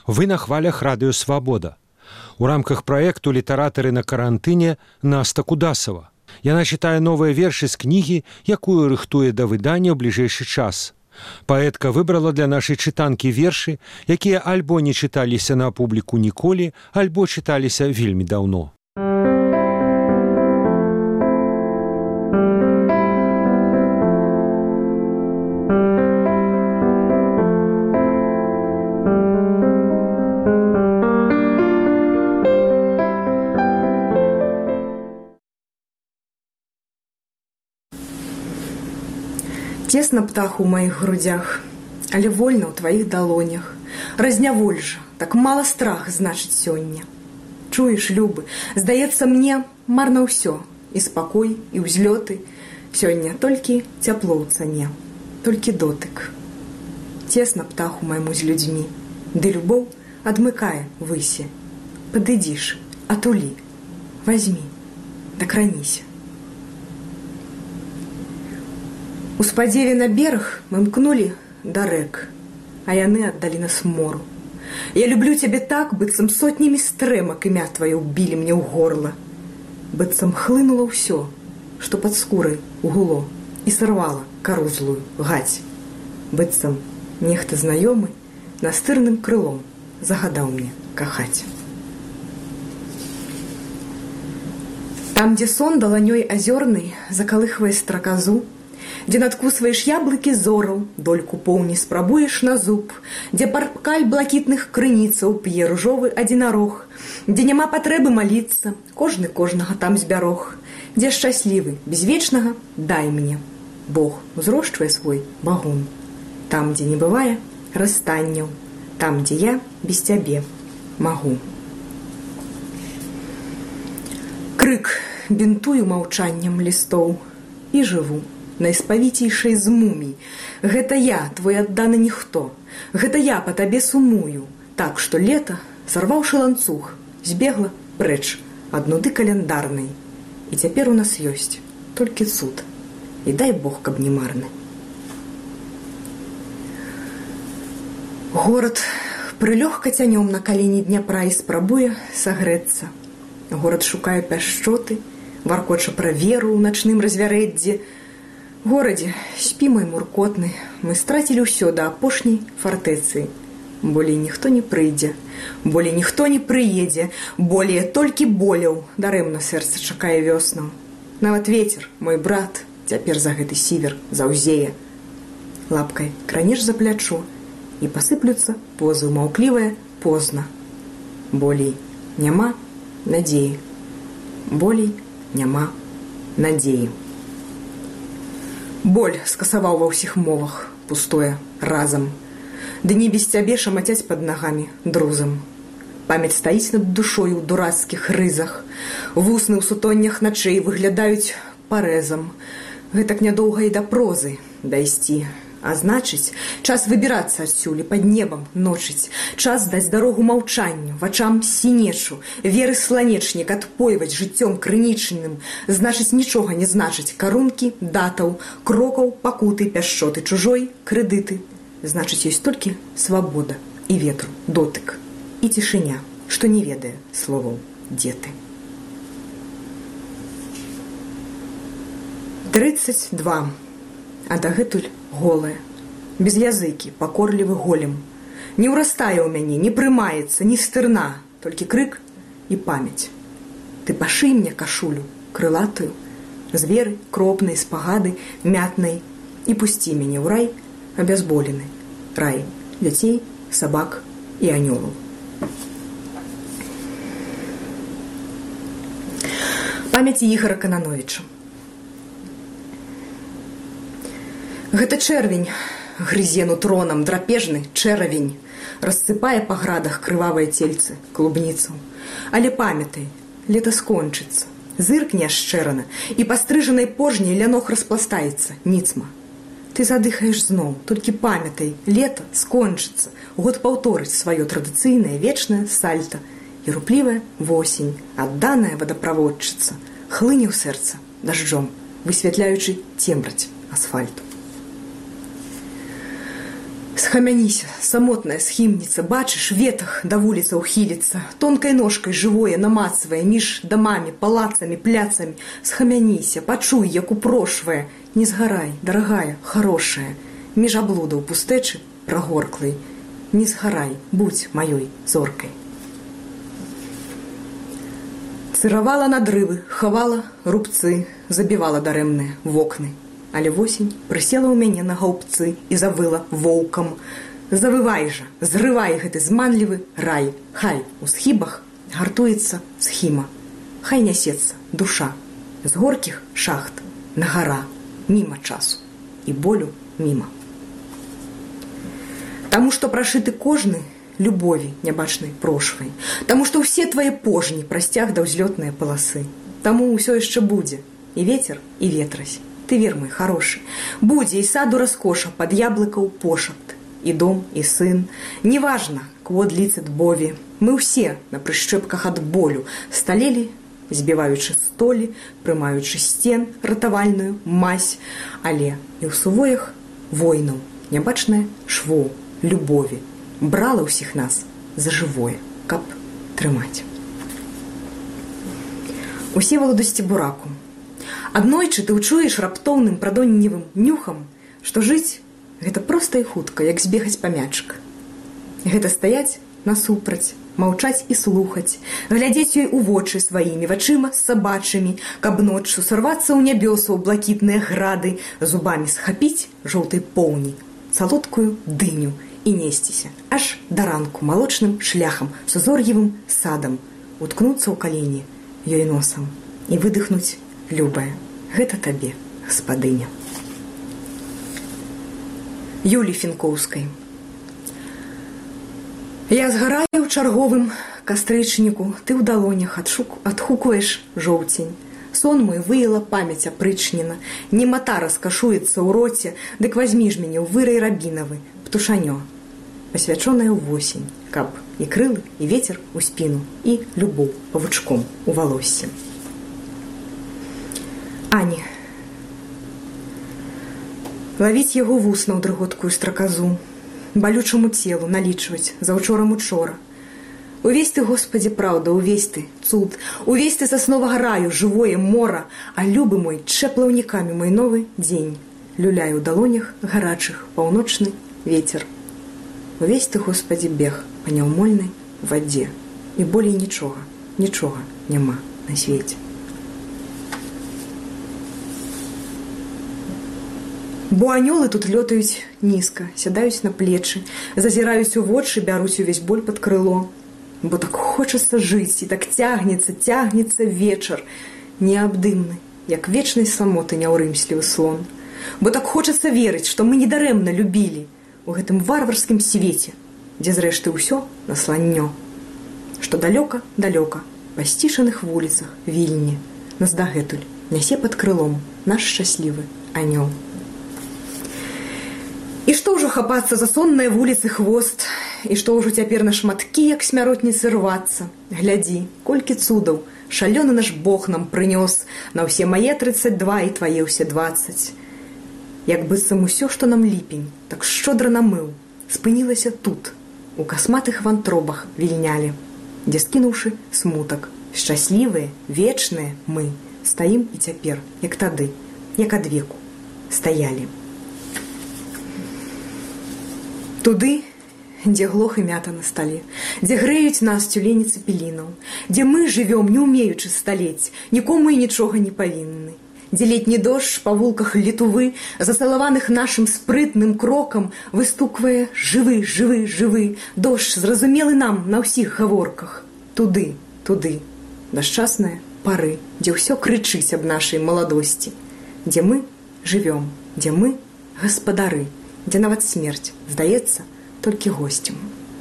Вы на хвалях радыё «Свабода». У рамках праекту «Літаратары на карантыне» Наста Кудасова. Яна чытае новыя вершы з кнігі, якую рыхтуе да выдання ў бліжэйшы час. Паэтка выбрала для нашай чытанкі вершы, якія альбо не чыталіся на публіку ніколі, альбо чыталіся вельмі даўно. Цесна птаху ў маіх грудях, але вольна ў тваіх далонях. Разняволь жа, так мала страх, значыць, сёння. Чуеш, любы, здаецца мне, марна ўсё, і спакой, і ўзлёты. Сёння толькі цяпло ў цане, толькі дотык. Цесна птаху майму з людзьмі, ды любоў адмыкае высе. Падыдзі ж, атулі, вазьмі, дакраніся. У спадзеве на бераг мы мкнулі да рэк, а яны аддалі нас мору. Я люблю цябе так, быццам сотнямі стрэмак імя тваё ўбілі мне ў горла. Быццам хлынула ўсё, што пад скурай угуло, і сарвала кару злую гаць. Быццам нехта знаёмы настырным крылом загадаў мне кахаць. Там, дзе сон даланёй азёрнай закалыхвае страказу, дзе надкусваеш яблыкі зораў, дольку поўні спрабуеш на зуб, дзе паркаль блакітных крыніцаў п'е ружовы адзінарог, дзе няма патрэбы маліцца, кожны кожнага там збярог, дзе шчаслівы, без вечнага дай мне. Бог узрошчвае свой багун. Там, дзе не бывае расстанняў, там, дзе я без цябе магу. Крык бінтую маўчаннем лістоў і жыву найспавіцейшай з мумій. Гэта я, твой адданы ніхто. Гэта я па табе сумую. Так, што лета, сарваўшы ланцуг, збегла прэч ад нуды каляндарнай. І цяпер у нас ёсць толькі цуд. І дай Бог, каб не марны. Горад прылёг кацянём на калені Дняпра і спрабуе сагрэцца. Горад шукае пяшчоты, варкоча пра веру ў начным развярэддзі. Горадзе, спі мой муркотны, мы страцілі ўсё да апошняй фартэцыі. Болей ніхто не прыйдзе, болей ніхто не прыедзе, болей толькі боляў, дарэмна сэрца чакае вёснаў. Нават вецер, мой брат, цяпер за гэты сівер заўзее. Лапкай кранеш за плячо, і пасыплюцца позы маўклівыя позна. Болей няма надзеі, болей няма надзеі. Боль скасаваў ва ўсіх мовах, пустое разам. Дні без цябе шамацяць пад нагамі друзам. Памяць стаіць над душою ў дурацкіх рызах. Вусны ў сутоннях начэй выглядаюць парэзам. Гэтак нядоўга і да прозы дайсці. А значыць, час выбірацца адсюль і пад небам ночыць. Час даць дарогу маўчанню, вачам сінечу, веры сланечнік адпойваць жыццём крынічным. Значыць, нічога не значыць карункі, датаў, крокаў, пакуты, пяшчоты чужой, крэдыты. Значыць, ёсць толькі свабода і ветру, дотык і цішыня, што не ведае словаў дзе ты. 32. А дагэтуль голая, без языкі, пакорлівы голем. Не ўрастае ў мяне, не прымаецца, ні стырна, толькі крык і памяць. Ты пашый мне кашулю, крылатую, з веры, кропнай, спагады, мятнай, і пусці мяне ў рай абязболены, рай дзяцей, сабак і анёлаў. Памяці Ігара Канановіча. Гэта чэрвень, грызе нутронам, драпежны чэравень, рассыпае па градах крывавыя цельцы, клубніцаў. Але памятай, лета скончыцца, зыркне ашчэрана, і пастрыжанай пожняй лянох распластаецца, ніцма. Ты задыхаеш зноў, толькі памятай, лета скончыцца, год паўторыць сваё традыцыйнае вечнае сальта, і руплівая восень, адданая вадаправодчыца, хлыне ў сэрца дажджом, высвятляючы цемраць асфальту. З Схамяніся, самотная схімніца, бачыш, ветах да вуліца ўхіліцца, тонкай ножкай жывое намацвае між дамамі, палацамі, пляцамі. Схамяніся, пачуй, як упрошвае, не згарай, дарагая, харошая, між аблудаў пустэчы прагорклай, не згарай, будзь маёй зоркай. Цыравала надрывы, хавала рубцы, забівала дарэмныя вокны. Але восень прысела ў мяне на гаўбцы і завыла воўкам. Завывай жа, зрывай гэты зманлівы рай. Хай у схібах гартуецца схіма. Хай нясецца душа з горкіх шахт на гара, міма часу і болю міма. Таму што прашыты кожны любові нябачнай прошвай. Таму што ўсе твае пожні прасцяг да ўзлётныя паласы. Таму ўсё яшчэ будзе і вецер, і ветразь. Ты вер, мой хороший, будзе і саду раскоша пад яблыкаў пошапт, і дом, і сын. Неважна, квод ліцет бові. Мы ўсе на прышчэпках ад болю сталелі, збіваючы столі, прымаючы сцен ратавальную мазь, але і ў сувоях войнаў нябачнае шво любові брала ўсіх нас за жывое, каб трымаць. Усеваладу Сцебураку. Аднойчы ты ўчуеш раптоўным прадонневым нюхам, што жыць гэта проста і хутка, як збегаць па мячык. Гэта стаяць насупраць, маўчаць і слухаць, глядзець ёй у вочы сваімі вачыма сабачымі, каб ноччу сарвацца ў нябёса ў блакітныя грады, зубамі схапіць жоўтай поўні, салодкую дыню і несціся аж да ранку малочным шляхам з узор'евым садам, уткнуцца ў калені ёй носам і выдыхнуць: любая, гэта табе, гаспадыня. Юлі Фінкоўскай. Я згараю ў чарговым кастрычніку, ты ў далонях адхукваеш жоўцень. Сон мой выяла памяць апрычнена, немата раскашуецца ў роце, дык вазьмі ж мяне ў вырай рабінавы, птушанё, пасвячоная ў восень, каб і крылы, і вецер у спіну, і любоў павучком у валоссі. Ані. Лавіць яго вусна ў дрыготкую страказу, балючаму целу налічваць заўчорам учора. Увесь ты, Господи, праўда, увесь ты цуд, увесь ты сасновага раю, жывое мора, а любы мой чэплаўнікамі мой новы дзень. Люляе ў далонях гарачых паўночны вецер. Увесь ты, Господи, бег па няўмольнай вадзе, і болей нічога, нічога няма на свеце. Бо анёлы тут лётаюць нізка, сядаюць на плечы, зазіраюць у вочы, бяруць увесь боль пад крыло. Бо так хочацца жыць, і так цягнецца вечар, неабдымны, як вечнай самоты няўрымслівы слон. Бо так хочацца верыць, што мы недарэмна любілі у гэтым варварскім свеце, дзе зрэшты ўсё на сланнё. Што далёка, па сцішаных вуліцах Вільні нас дагэтуль нясе пад крылом наш шчаслівы анёл. І што ўжо хапацца за сонныя вуліцы хвост, і што ўжо цяпер на шматкі, як смяротніцы, рвацца. Глядзі, колькі цудаў шалёны наш Бог нам прынёс на ўсе мае 32 і твае ўсе 20. Як быццам усё, што нам ліпень так шчодра намыў, спынілася тут, у касматых вантробах вільнялі, дзе, скінуўшы смутак, шчаслівыя, вечныя мы стаім і цяпер, як тады, як адвеку стаялі. Туды, дзе глох і мята на стале, дзе грэюць нас цюлені цэпелінаў, дзе мы жывём, не умеючы сталець, нікому і нічога не павінны, дзе летні дождж па вулках літувы, засалаваных нашым спрытным крокам, выстуквае жывы, жывы, жывы, дождж зразумелы нам на ўсіх гаворках. Туды, да шчасныя пары, дзе ўсё крычыць аб нашай маладосці, дзе мы жывём, дзе мы гаспадары, дзе нават смерць, здаецца, толькі госцем.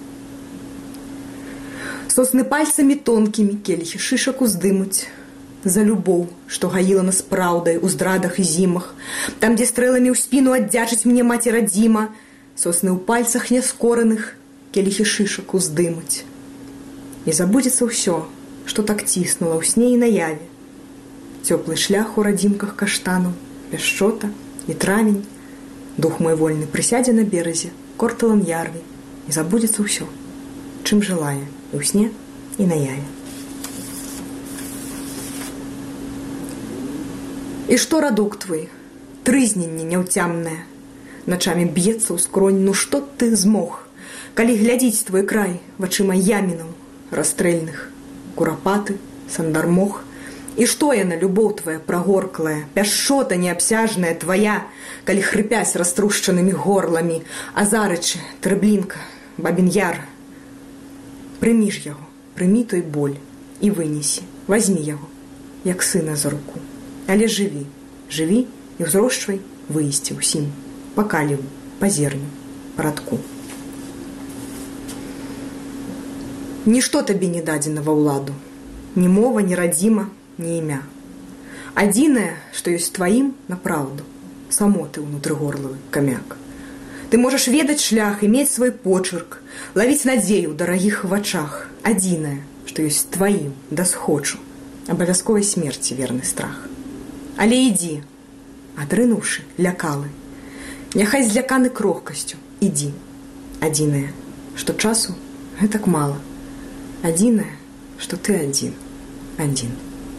Сосны пальцамі тонкімі келіхі шышак уздымуць за любоў, што гаіла нас праўдай у здрадах і зімах, там, дзе стрэламі ў спіну аддзячыць мне маці радзіма, сосны ў пальцах няскораных келіхі шышак уздымуць. І забудзецца ўсё, што так ціснула ў сне і наяве. Цёплы шлях у радзімках каштанаў, пяшчота і травень. Дух мой вольны прысядзе на беразе корталам ярви, і забудзецца ўсё, чым жылая і ў сне, і на яе. І што радок твой, трызненне няўцямнае, начамі б'ецца ў скронь, ну што ты змог, калі глядзіць твой край вачыма ямінаў расстрэльных, курапаты, сандармох, і што яна, любоў твая прагорклая, пяшчота неабсяжная твая, калі хрыпясь раструшчанымі горламі, азарычы, трыблінка, бабін яр. Прымі ж яго, прымі той боль і вынесі, вазьмі яго, як сына за руку. Але жыві, жыві і ўзрошчвай выйсці ўсім, па каліву, па зерню, па радку. Нішто табе не дадзена ва ўладу, ні мова, ні радзіма, ні імя. Адзінае, што ёсць тваім, напраўду, самоты ўнутрыгорлавы камяк. Ты можаш ведаць шлях і мець свой почырк, лавіць надзею ў дарагіх вачах. Адзінае, што ёсць тваім, дасхочу, абавязковай смерці верны страх. Але ідзі, адрынуўшы лякалы, няхай зляканы крохкасцю, ідзі. Адзінае, што часу гэтак мала. Адзінае, што ты адзін, адзін.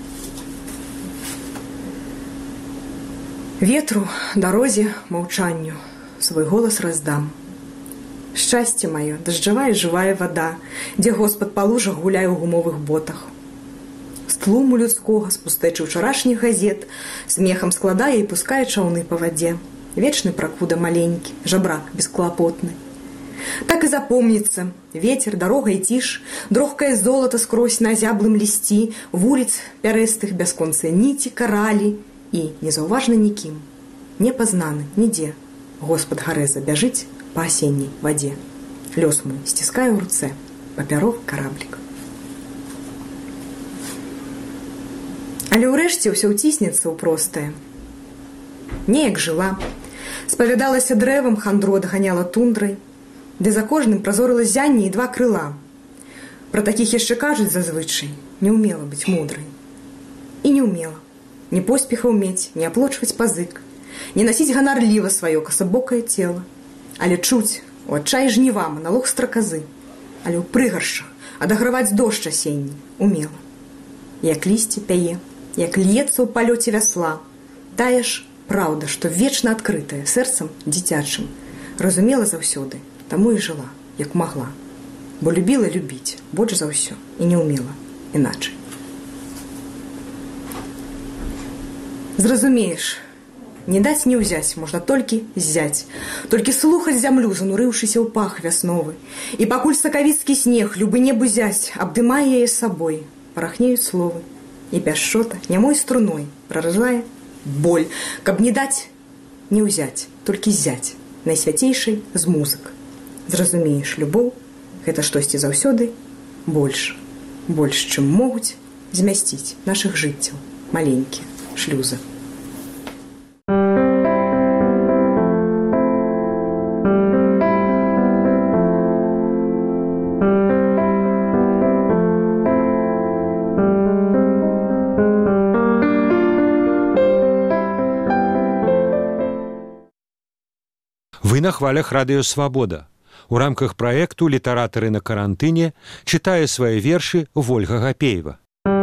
Ветру, дарозе, маўчанню свой голас раздам. Шчасце маё, дажджавая жывая вада, дзе Господ па лужах гуляе ў гумовых ботах. З тлуму людскога, з пустэчы ўчарашніх газет, смехам складае і пускае чаўны па вадзе. Вечны пракуда маленькі, жабрак бесклапотны. Так і запомніцца ветер, дарога і ціш, дрохкае золата скрозь на зяблым лісці, вуліц пярэстых бясконцыя ніці, каралі і незаўважны нікім, не пазнаны нідзе. Господ Гарэза бяжыць па асенняй вадзе. Лёс мой сціскае ў руцэ папяровы караблік. Але ўрэшце ўсё ўціснецца ў простае. Неяк жыла, спавядалася дрэвам, хандру адганяла тундрай, ды за кожным празорыла зянне і два крыла. Пра такіх яшчэ кажуць зазвычай, не ўмела быць мудрай. І не ўмела ні поспехаў мець, ні аплочваць пазык, не насіць ганарліва сваё касабокае цела, але чуць у адчаі жніва маналог страказы, але ў прыгаршчах адаграваць дождж асенні умела. Як лісце пяе, як льецца ў палёце вясла, тая ж праўда, што вечна адкрытая сэрцам дзіцячым, разумела заўсёды, таму і жыла, як магла, бо любіла любіць больш за ўсё і не ўмела іначай. Зразумееш, не даць не ўзяць, можна толькі ззяць, толькі слухаць зямлю, занурыўшыся ў пах вясновы, і пакуль сакавіцкі снег, любы небу зяць, абдымае яе сабой, парахнеюць словы, і пяшчота нямой струной праражае боль, каб не даць, не ўзяць, толькі ззяць, найсвяцейшай з музык. Зразумееш, любоў – гэта штосьці заўсёды больш, чым могуць змясціць нашых жыццяў маленькія шлюзы. Вы на хвалях радыё «Свабода». У рамках праекту «Літаратары на карантыне» чытае свае вершы Вольга Гапеева.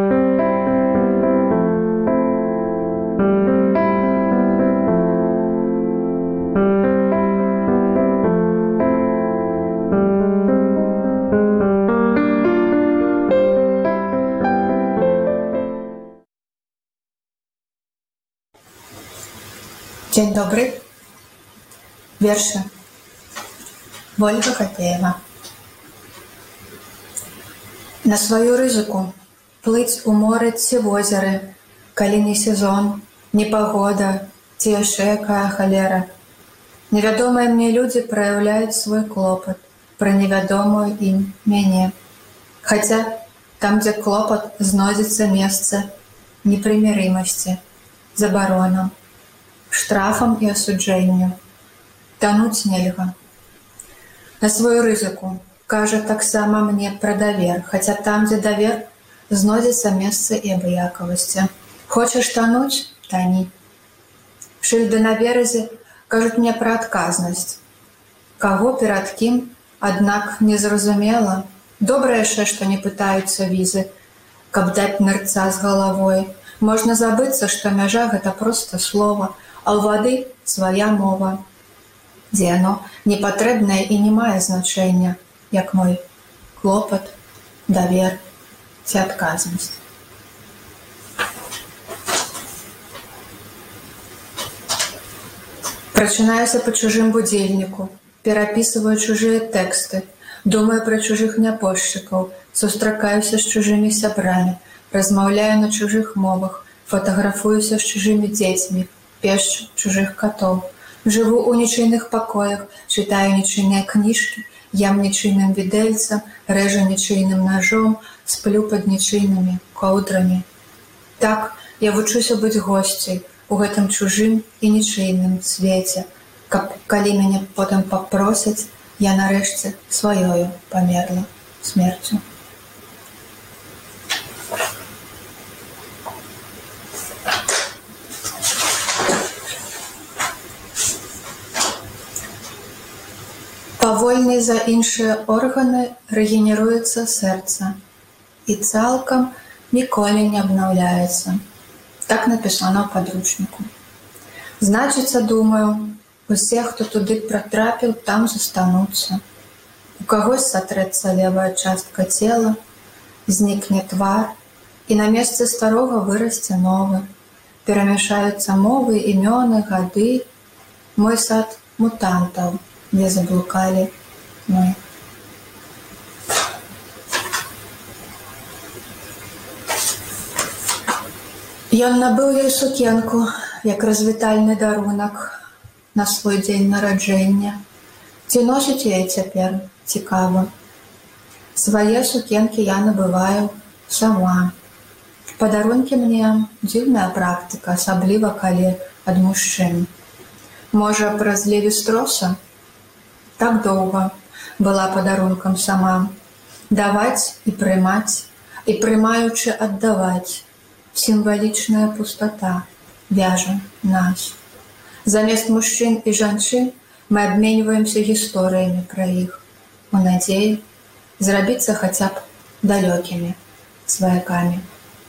Dzień dobry. Wiersze Вольга Гапеева. На сваю рызыку плыць у моры ці возеры, калі не сезон, не пагода, ці яшчэ якая халера. Невядомыя мне людзі праяўляюць свой клопат пра невядомую ім мяне. Хаця там, дзе клопат, знойдзецца месца непрымірымасці, забаронам, штрафам і асуджэнню. Тануць нельга. На сваю рызыку кажа таксама мне пра давер, хаця там, дзе давер, знойдзецца месца і абыякавасці. Хочаш тануць? Тані. Шыльды на беразе кажуць мне пра адказнасць. Каго перад кім, аднак незразумела. Добра яшчэ, што не пытаюцца візы, каб даць нырца з галавой. Можна забыцца, што мяжа гэта проста слова, а ў вады свая мова, дзе яно непатрэбнае і не мае значэння, як мой клопат, давер ці адказнасць. Прачынаюся па чужым будзільніку, перапісываю чужыя тэксты, думаю пра чужых нябожчыкаў, сустракаюся з чужымі сябрамі, размаўляю на чужых мовах, фотаграфуюся з чужымі дзецьмі, пешчу чужых катоў. Жыву ў нічыйных пакоях, чытаю нічыйныя кніжкі, ям нічыйным відэльцам, рэжу нічыйным нажом, сплю пад нічыйнымі коўдрамі. Так, я вучуся быць госцяй у гэтым чужым і нічыйным свеце, каб, калі мяне потым папросяць, я нарэшце сваёю памерла смерцю. Павольней за іншыя органы рэгенеруецца сэрца і цалкам ніколі не абнаўляецца. Так напісана ў падручніку. Значыцца, думаю, усе, хто туды пратрапіў, там застануцца. У кагось сатрэцца левая частка цела, знікне твар, і на месцы старога вырасце новы. Перамяшаюцца мовы, імёны, гады. Мой сад мутантаў, дзе заблукалі мы. Ён набыў ёй сукенку, як развітальны дарунак на свой дзень нараджэння. Ці носіць яе цяпер? Цікава. Свае сукенкі я набываю сама. Падарункі мне дзіўная практыка, асабліва калі ад мужчын. Можа, праз Леві-Строса? Так доўга была падарункам сама. Даваць і прымаць, і прымаючы аддаваць. Сімвалічная пустата вяжа нас. Замест мужчын і жанчын мы абменьваемся гісторыямі пра іх, у надзеі зрабіцца хаця б далёкімі сваякамі.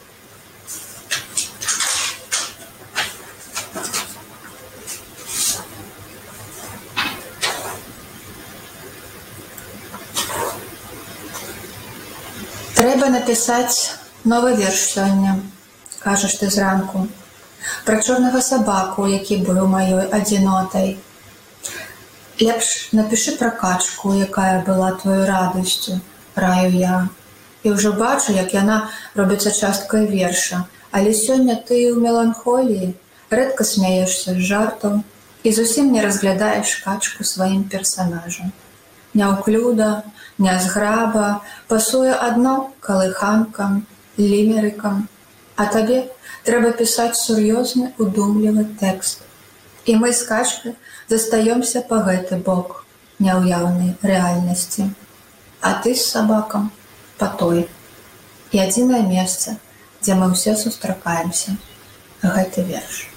Трэба напісаць новы верш сёння, кажаш ты зранку, пра чорнага сабаку, які быў маёй адзінотай. Лепш напішы пра качку, якая была твоёй радасцю, раю я. І ўжо бачу, як яна робіцца часткай верша, але сёння ты ў меланхоліі, рэдка смяешся з жартаў і зусім не разглядаеш качку сваім персанажам. Няўклюда, нязграба, пасуе адно калыханкам, лімерыкам, а табе трэба пісаць сур'ёзны, удумлівы тэкст. І мы з качкай застаёмся па гэты бок няўяўнай рэальнасці. А ты з сабакам па той. І адзінае месца, дзе мы ўсе сустракаемся. Гэты верш.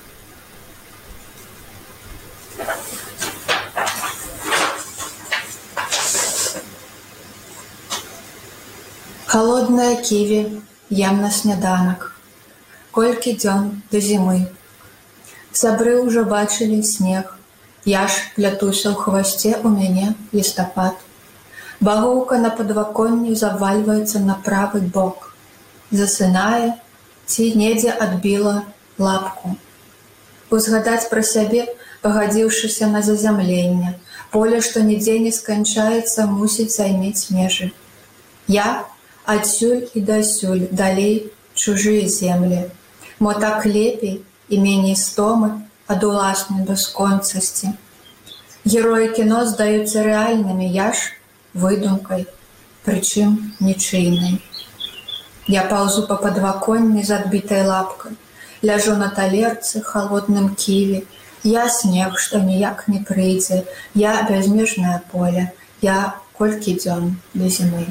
Халоднае ківі ем на сняданак. Колькі дзён да зімы. Сябры ўжо бачылі снег. Я ж плятуся ў хвасце, у мяне лістапад. Багоўка на падваконні завальваецца на правы бок. Засынае, ці недзе адбіла лапку. Узгадаць пра сябе, пагадзіўшыся на зазямленне. Поле, што нідзе не сканчаецца, мусіць займець межы. Я адсюль і дасюль, далей чужыя землі. Мо так лепей і меней стомы ад уласнай бясконцасці. Героі кіно здаюцца рэальнымі, я ж выдумкай, прычым нічыйнай. Я паўзу па падваконні з адбітай лапкай, ляжу на талерцы халодным ківі. Я снег, што ніяк не прыйдзе, я бязмежнае поле, я колькі дзён да зімы.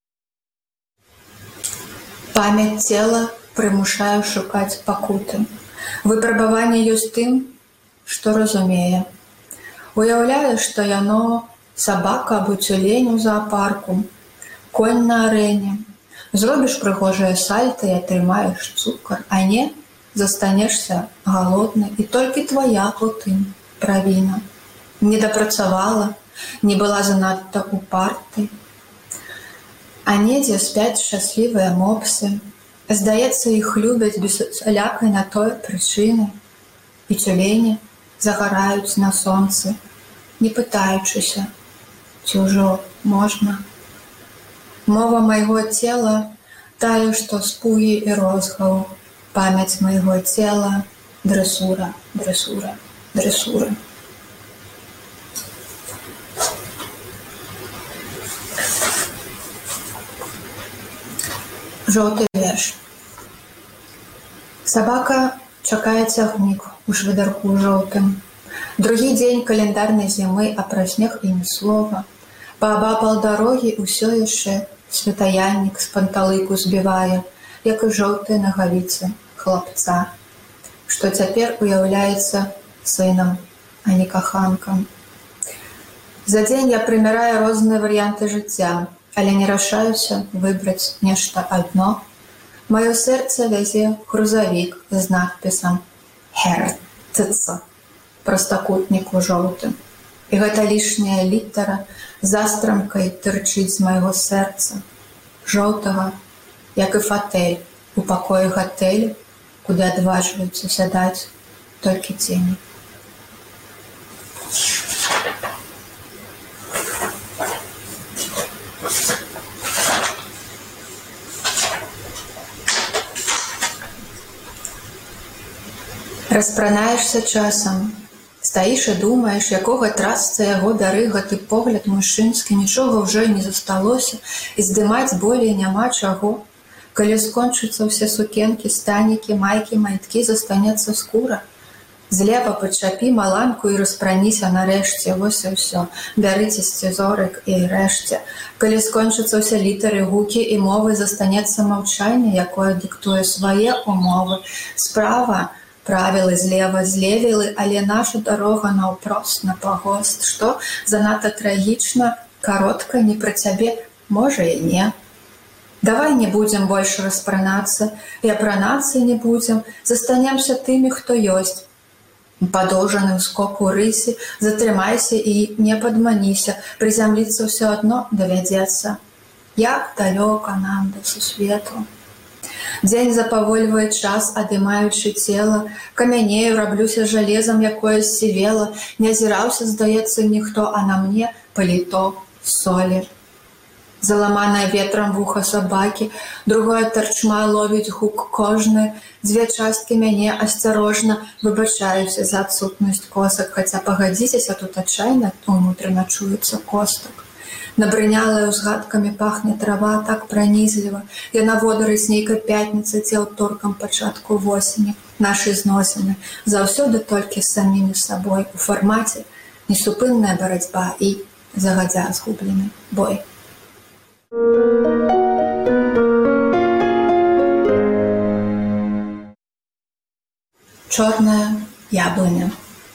Памяць цела прымушаю шукаць пакуты. Выпрабаванне ёсць тым, што разумее. Уяўляе, што яно сабака або цюлень у заапарку, конь на арэне. Зробіш прыгожае сальта і атрымаеш цукар, а не застанешся галодны, і толькі твая потым правіна. Не дапрацавала, не была занадта упартай. А недзе спяць шчаслівыя мопсы. Здаецца, іх любяць без усялякай на тое прычыны. І цюлені загараюць на сонцы, не пытаючыся, ці ўжо можна. Мова майго цела тая, што спугі і розгаў. Памяць майго цела — дрэсура, дрэсура, дрэсура. Жоўты верш. Сабака чакае цягнік у швыдарку жоўтым. Другі дзень каляндарнай зімы, а пра снег і ні слова. Паабапал дарогі ўсё яшчэ святаяннік з панталыку збівае, як і жоўтыя нагавіцы хлапца, што цяпер уяўляецца сынам, а не каханкам. За дзень я прымяраю розныя варыянты жыцця, але не рашаюся выбраць нешта адно. Маё сэрца вязе грузавік з надпісам «Херц» прастакутніку жоўтым. І гэта лішняя літара застрамкай тырчыць з майго сэрца, жоўтага, як і фатэль у пакоі гатэлю, куды адважваюцца сядаць толькі цені. Распранаешся часам, стаіш і думаеш, якога трасца яго бяры гэты погляд мужчынскі, нічога ўжо не засталося, і здымаць болей няма чаго. Калі скончыцца ўсе сукенкі, станікі, майкі, майткі, застанецца скура. Злева падчапі маланку і распраніся нарэшце, вось і ўсё. Бярыце сцізорык і рэшце. Калі скончыцца ўсе літары, гукі і мовы, застанецца маўчанне, якое дыктуе свае умовы. Справа правілы, злева злевілы, але наша дарога наўпрост на пагост. Што занадта трагічна, каротка, не пра цябе, можа і не. Давай не будзем больш распранацца, і апранацца не будзем, застанемся тымі, хто ёсць. Падоўжаным скоку рысі, затрымайся і не падманіся, прызямліцца ўсё адно давядзецца. Як далёка нам да сусвету. Дзень запавольвае час, адымаючы цела, камянею, раблюся жалезам, якое ссівела, не азіраўся, здаецца, ніхто, а на мне паліто солі. Заламанае ветрам вуха сабакі, другое тарчма ловіць гук кожны, дзве часткі мяне асцярожна выбачаюся за адсутнасць косак, хаця пагадзіцеся, тут адчайна унутрана чуецца костак. Набрынялая ўзгадкамі пахне трава так пранізліва, яна водарыць нейкай пятніцы ці аўторкам пачатку восені. Нашы зносіны заўсёды толькі з самімі сабой, у фармаце несупынная барацьба і загадзя згублены бой. Чорная яблыня.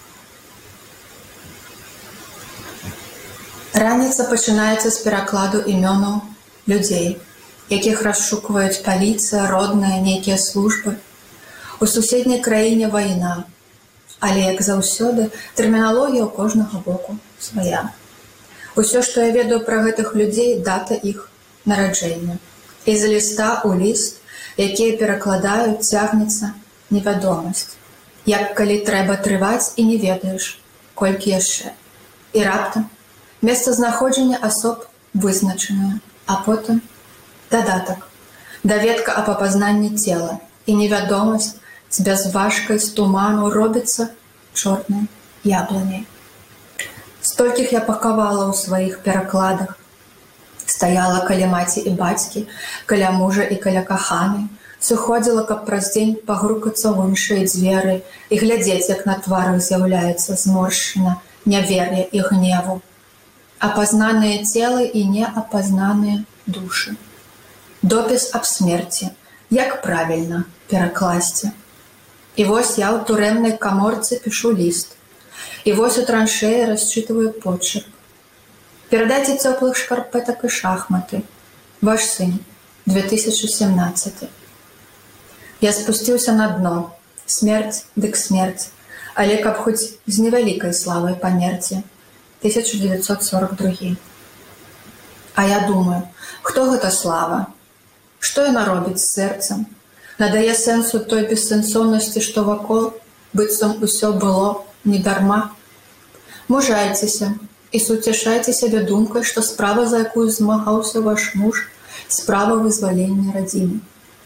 Раніца пачынаецца з перакладу імёнаў людзей, якіх расшукваюць паліцыя, родныя, нейкія службы. У суседняй краіне вайна, але, як заўсёды, тэрміналогія ў кожнага боку свая. Усё, што я ведаю пра гэтых людзей, дата іх нараджэння. І з ліста ў ліст, якія перакладаюць, цягнецца невядомасць. Як калі трэба трываць і не ведаеш, колькі яшчэ. І раптам месцазнаходжанне асоб вызначанае, а потым дадатак, даведка аб апазнанні цела, і невядомасць з бязважкай з туману робіцца чорнай яблыняй. Столькіх я пахавала ў сваіх перакладах. Стаяла каля маці і бацькі, каля мужа і каля каханай, сыходзіла, каб праз дзень пагрукацца ў іншыя дзверы і глядзець, як на тварах з'яўляецца зморшчына, нявер'я і гневу. Апазнаныя целы і неапазнаныя душы. Допіс аб смерці. Як правільна перакласці? І вось я ў турэмнай каморцы пішу ліст. І вось у траншеі расчытываю почерк. Перадайце цёплых шкарпэтак і шахматы. Ваш сын, 2017. Я спусціўся на дно. Смерць дык смерць. Але каб хоць з невялікай славай памерці. 1942. А я думаю, хто гэта слава? Што яна робіць з сэрцам? Надае сэнсу той бессэнсоўнасці, што вакол, быццам усё было не дарма. Мужайцеся і суцяшайце сябе думкай, што справа, за якую змагаўся ваш муж, справа вызвалення радзімы.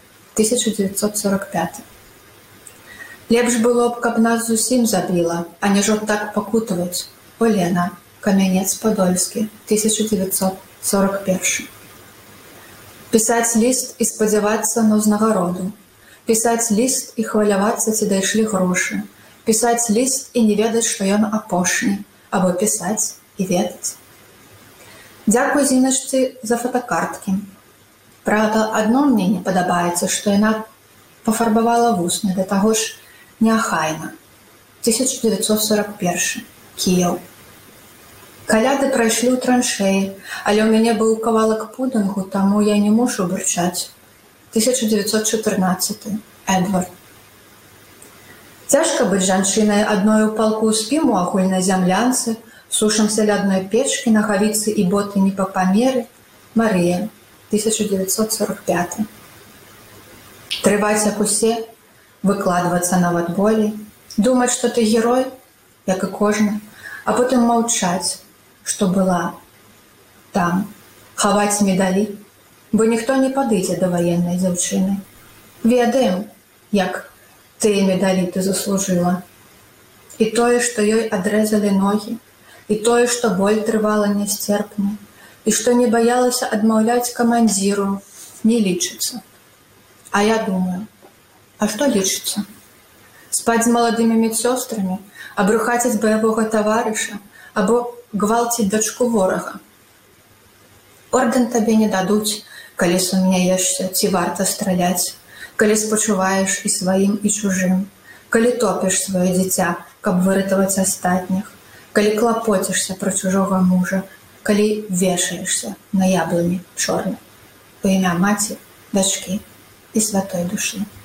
1945. Лепш было б, каб нас зусім забіла, а не ж так пакутаваць. Олена, Камянец-Падольскі, 1941. Пісаць ліст і спадзявацца на ўзнагароду. Пісаць ліст і хвалявацца, ці дайшлі грошы. Пісаць ліст і не ведаць, што ён апошні. Або пісаць і ведаць. Дзякуй Зіначцы за фотакарткі. Правда, адно мне не падабаецца, што яна пафарбавала вусны, да таго ж неахайна. 1941. Кіеў. Каляды прайшлі ў траншеі, але ў мяне быў кавалак пудынгу, таму я не мушу бурчаць. 1914. Эдвард. Цяжка быць жанчынай адной у палку, спім у агульнай зямлянцы, сушымся ля адной печкі, нагавіцы і боты не па памеры. Марыя, 1945. Трываць як усе, выкладвацца нават болей, думаць, што ты герой, як і кожны, а потым маўчаць, што была там, хаваць медалі, бо ніхто не падыдзе да ваеннай дзяўчыны. Ведаем, як тыя медалі ты заслужыла. І тое, што ёй адрэзалі ногі, і тое, што боль трывала нясцерпна, і што не баялася адмаўляць камандзіру, не лічыцца. А я думаю, а што лічыцца? Спаць з маладымі медсёстрамі, абрухаціць баявога таварыша, або гвалціць дачку ворага. Ордэн табе не дадуць, калі сумняешся, ці варта страляць, калі спачуваеш і сваім, і чужым, калі топіш сваё дзіця, каб выратаваць астатніх, калі клапоцішся пра чужога мужа, калі вешаешся на яблыні чорнай, у імя маці, дачкі і святой душы.